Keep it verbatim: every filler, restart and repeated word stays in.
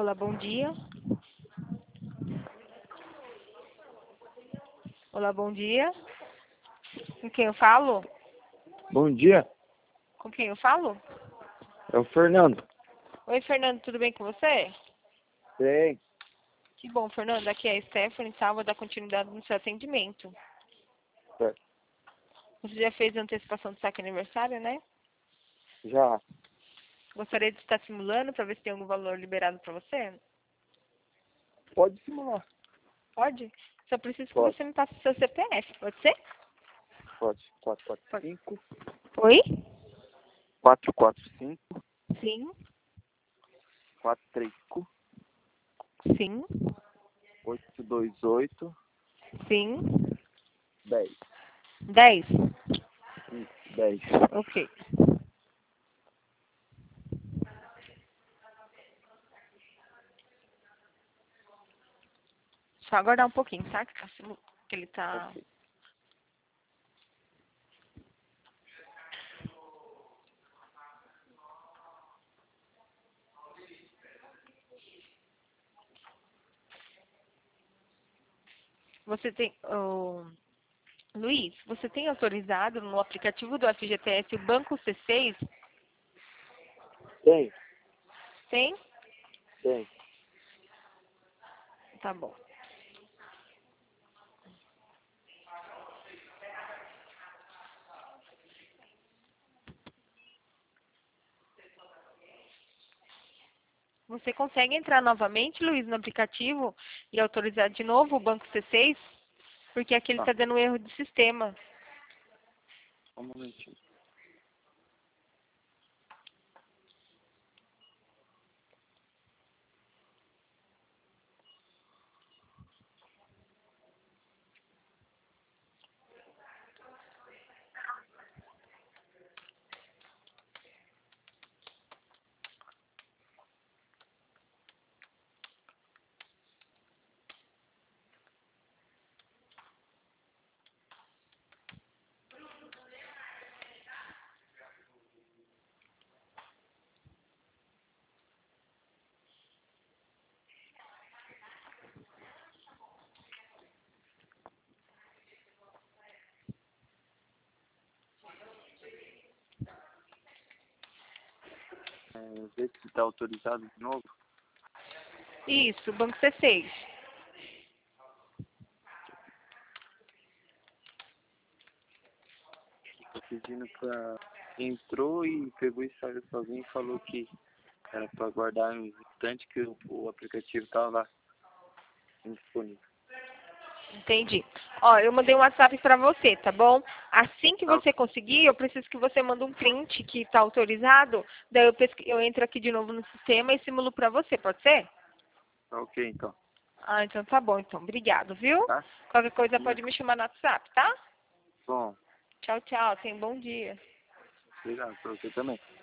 Olá, bom dia. Olá, bom dia. Com quem eu falo? Bom dia, Com quem eu falo? é o Fernando. Oi, Fernando, tudo bem com você? Bem, Que bom, Fernando. Aqui é a Stephanie, tá? Vou dar continuidade no seu atendimento. certo. Você já fez a antecipação do saque aniversário, né? Já Gostaria de estar simulando para ver se tem algum valor liberado para você? pode simular. Pode? Só preciso que Pode, você me passe o seu C P F, pode ser? pode. quatro quatro Pode. cinco, Oi? quatro quatro cinco, Sim, quatro três cinco, sim, oito dois oito, sim. dez. Dez. Isso, dez. Ok. Só aguardar um pouquinho, tá? Que, tá simu- que ele tá... Ok. Você tem... ô, Luiz, você tem autorizado no aplicativo do F G T S o Banco C seis? Tem, Tem? tem. Tá bom. Você consegue entrar novamente, Luiz, no aplicativo e autorizar de novo o Banco C seis? Porque aqui ele Tá, está dando um erro de sistema. só um momentinho. É, ver se está autorizado de novo. Isso, Banco C seis. Tô pedindo pra... Entrou e pegou e saiu sozinho e falou que era pra aguardar um instante que o, o aplicativo tava indisponível. Entendi. Ó, eu mandei um WhatsApp pra você, tá bom? Assim que Tá, você conseguir, eu preciso que você mande um print que tá autorizado. Daí eu, pesqui- eu entro aqui de novo no sistema e simulo pra você, pode ser? tá ok então. Ah, então tá bom, então. Obrigado, viu? Tá? Qualquer coisa pode me chamar no WhatsApp, tá? Bom, Tchau, tchau. Tenha um bom dia. obrigado pra você também.